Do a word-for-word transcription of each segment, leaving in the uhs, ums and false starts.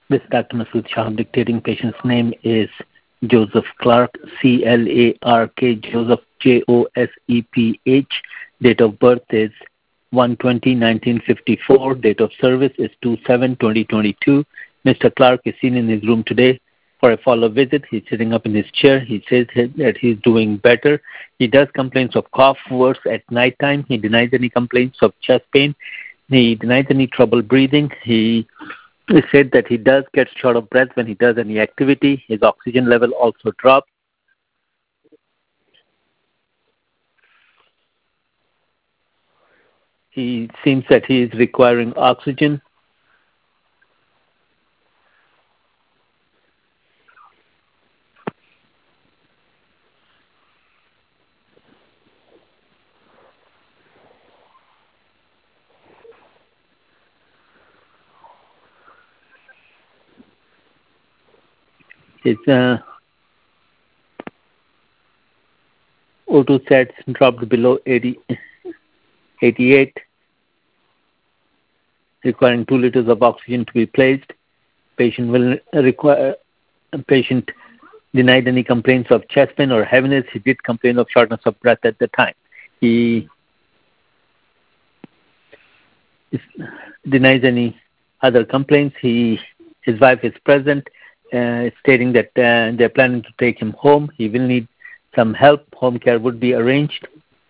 This Doctor Masood Shah dictating patient's name is Joseph Clark, C L A R K, Joseph, J O S E P H. Date of birth is one twenty nineteen fifty-four. Date of service is two seven twenty twenty-two. Mister Clark is seen in his room today for a follow-up visit. He's sitting up in his chair. He says that he's doing better. He does complaints of cough worse at nighttime. He denies any complaints of chest pain. He denies any trouble breathing. He he said that he does get short of breath when he does any activity. His oxygen level also drops. He seems that he is requiring oxygen. His uh, O two sats dropped below eighty, eighty-eight, requiring two liters of oxygen to be placed. Patient will require. Patient denied any complaints of chest pain or heaviness. He did complain of shortness of breath at the time. He denies any other complaints. He, his wife is present, uh, stating that uh, they're planning to take him home. He will need some help. Home care would be arranged.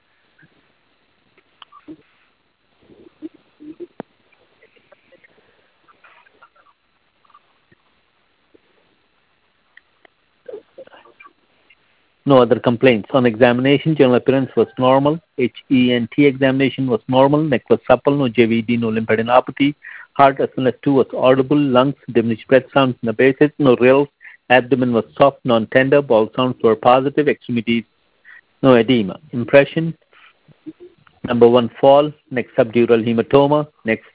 No other complaints. On examination, general appearance was normal. H E N T examination was normal. Neck was supple. No J V D, no lymphadenopathy. Heart S one S two was audible. Lungs, diminished breath sounds in the bases. No rills. Abdomen was soft, non-tender. Bowel sounds were positive. Extremities, no edema. Impression, number one, fall. Next, subdural hematoma. Next,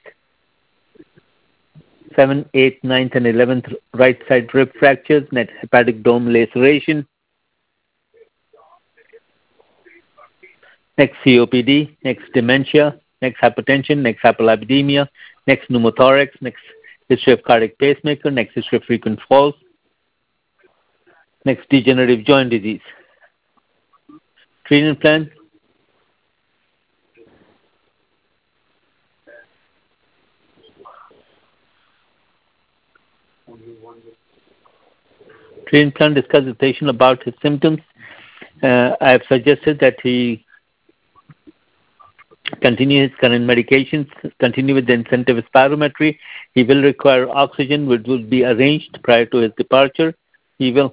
seventh, eighth, ninth, and eleventh right side rib fractures. Next, hepatic dome laceration. Next, C O P D. Next, dementia. Next, hypertension. Next, hyperlipidemia. Next, pneumothorax. Next, history of cardiac pacemaker. Next, history of frequent falls. Next, degenerative joint disease. Treatment plan. Treatment plan discuss with the patient about his symptoms. Uh, I have suggested that he continue his current medications, continue with the incentive spirometry. He will require oxygen, which will be arranged prior to his departure. He will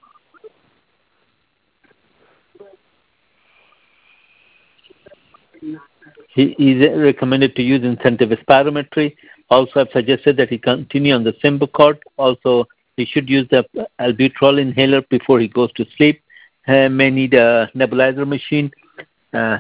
he is recommended to use incentive spirometry. Also, I've suggested that he continue on the Symbicort. Also, he should use the albuterol inhaler before he goes to sleep. Uh, may need a nebulizer machine. Uh,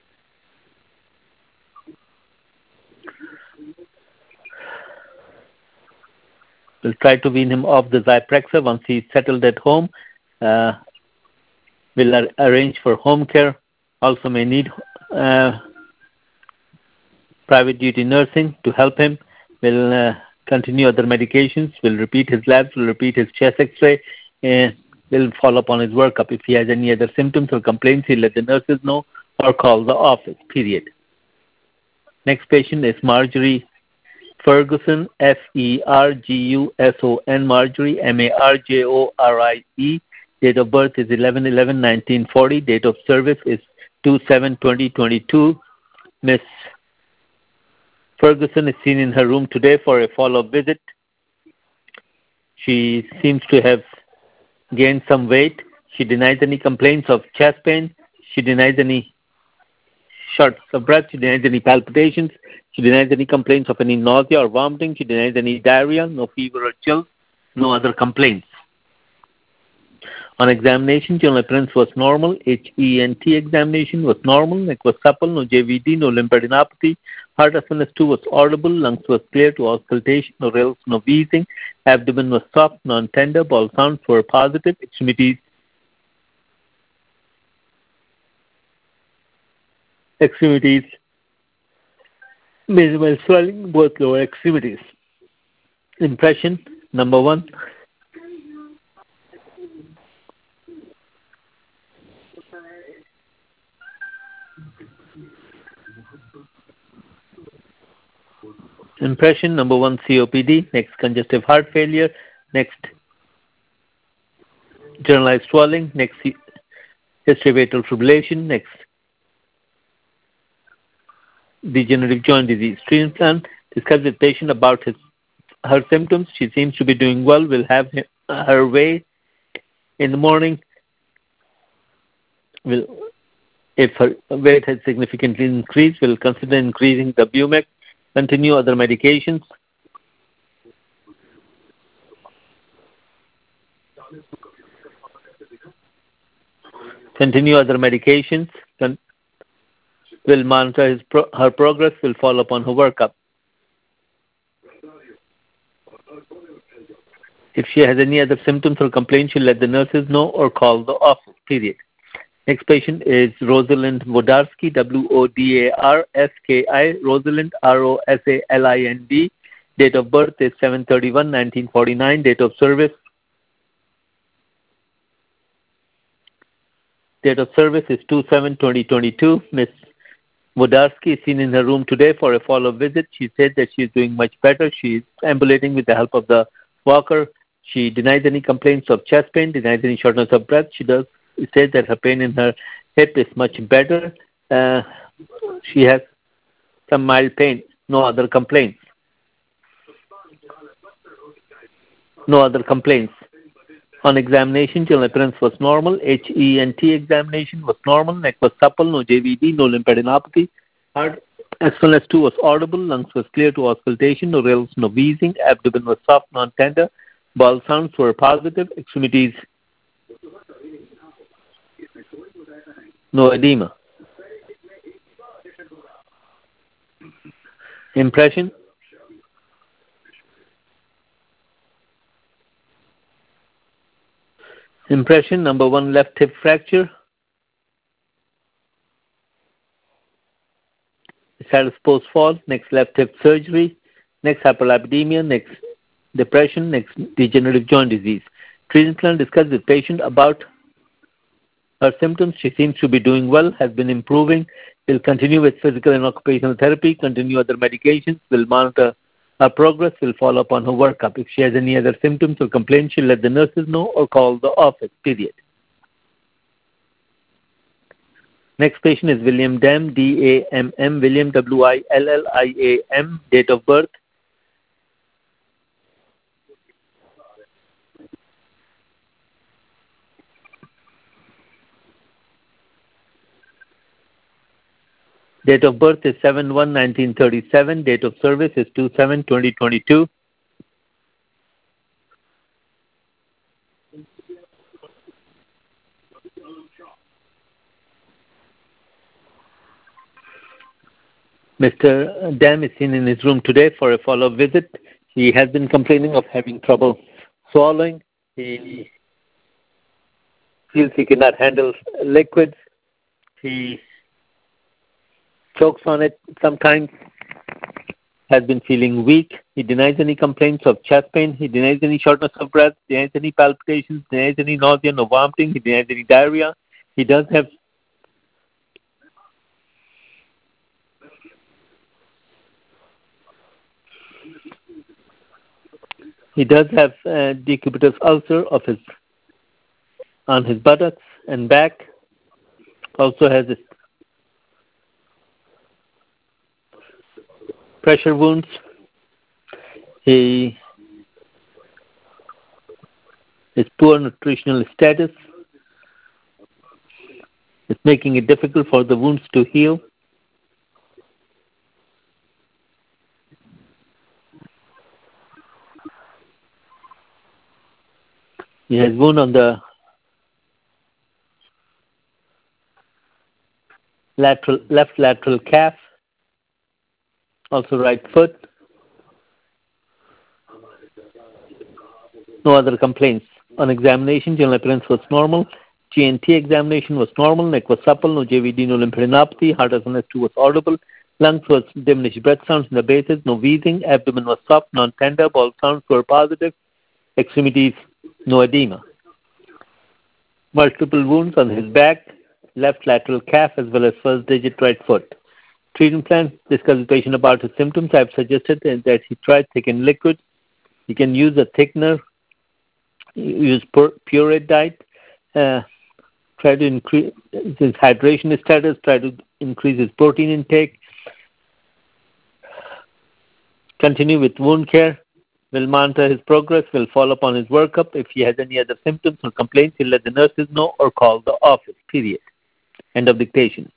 We'll try to wean him off the Zyprexa once he's settled at home. Uh, we'll ar- arrange for home care. Also may need uh, private duty nursing to help him. We'll uh, continue other medications. We'll repeat his labs. We'll repeat his chest x-ray. And we'll follow up on his workup. If he has any other symptoms or complaints, he'll let the nurses know or call the office, period. Next patient is Marjorie Ferguson, F E R G U S O N, Marjorie, M A R J O R I E. Date of birth is eleven eleven nineteen forty. Date of service is two seven twenty twenty-two. Miss Ferguson is seen in her room today for a follow-up visit. She seems to have gained some weight. She denies any complaints of chest pain. She denies any shortness of breath. She denies any palpitations. She denies any complaints of any nausea or vomiting. She denies any diarrhea, no fever or chills, no other complaints. On examination, general appearance was normal. H E N T examination was normal. Neck was supple, no J V D, no lymphadenopathy. Heart S one S two was audible. Lungs was clear to auscultation, no rills, no wheezing. Abdomen was soft, non-tender. Bowel sounds were positive. Extremities extremities minimal swelling, both lower extremities. Impression, number one. Impression number one, C O P D. Next, congestive heart failure. Next, generalized swelling. Next, history of atrial fibrillation. Next, degenerative joint disease. Treatment plan: discuss with patient about his her symptoms. She seems to be doing well. Will have him, her way in the morning. Will, if her weight has significantly increased, will consider increasing the Bumex. Continue other medications. Continue other medications. Con- will monitor his pro- her progress. Will follow up on her workup. If she has any other symptoms or complaints, she'll let the nurses know or call the office, period. Next patient is Rosalind Wodarski, W O D A R S K I, Rosalind, R O S A L I N D. Date of birth is seven thirty-one nineteen forty-nine. Date of service. Date of service is two seven twenty twenty-two. Miss Wodarski is seen in her room today for a follow-up visit. She said that she is doing much better. She is ambulating with the help of the walker. She denies any complaints of chest pain, denies any shortness of breath. She does say that her pain in her hip is much better. Uh, she has some mild pain, no other complaints. No other complaints. On examination, general appearance was normal. H E N T examination was normal. Neck was supple, no J V D, no lymphadenopathy. Heart S one S two was audible. Lungs was clear to auscultation. No rales, no wheezing. Abdomen was soft, non-tender. Bowel sounds were positive. Extremities, no edema. Impression. Impression number one, left hip fracture. Status post fall. Next, left hip surgery. Next, hyperlipidemia. Next, depression. Next, degenerative joint disease. Treatment plan: discuss with patient about her symptoms. She seems to be doing well, has been improving. Will continue with physical and occupational therapy. Continue other medications. Will monitor her progress. Will follow up on her workup. If she has any other symptoms or complaints, she'll let the nurses know or call the office, period. Next patient is William Damm, D A M M, William, W I L L I A M, date of birth. Date of birth is seven one nineteen thirty-seven. Date of service is two seven twenty twenty-two. Mister Damm is seen in his room today for a follow-up visit. He has been complaining of having trouble swallowing. He feels he cannot handle liquids. He chokes on it sometimes. Has been feeling weak. He denies any complaints of chest pain. He denies any shortness of breath. Denies any palpitations. Denies any nausea, no vomiting. He denies any diarrhea. He does have He does have a decubitus ulcer of his on his buttocks and back. Also has a pressure wounds. He his poor nutritional status is making it difficult for the wounds to heal. He has wound on the lateral left lateral calf, also right foot. No other complaints. On examination, general appearance was normal. G N T examination was normal. Neck was supple, no J V D, no lymphadenopathy. Heart S one S two was audible. Lungs was diminished breath sounds in the bases, no wheezing. Abdomen was soft, non-tender. Bowel sounds were positive. Extremities, no edema. Multiple wounds on his back, left lateral calf, as well as first digit right foot. Treatment plan, discuss with the patient about his symptoms. I've suggested that he try thickened liquid. He can use a thickener, use pureed diet, uh, try to increase his hydration status, try to increase his protein intake. Continue with wound care. We'll monitor his progress. We'll follow up on his workup. If he has any other symptoms or complaints, he'll let the nurses know or call the office, period. End of dictation.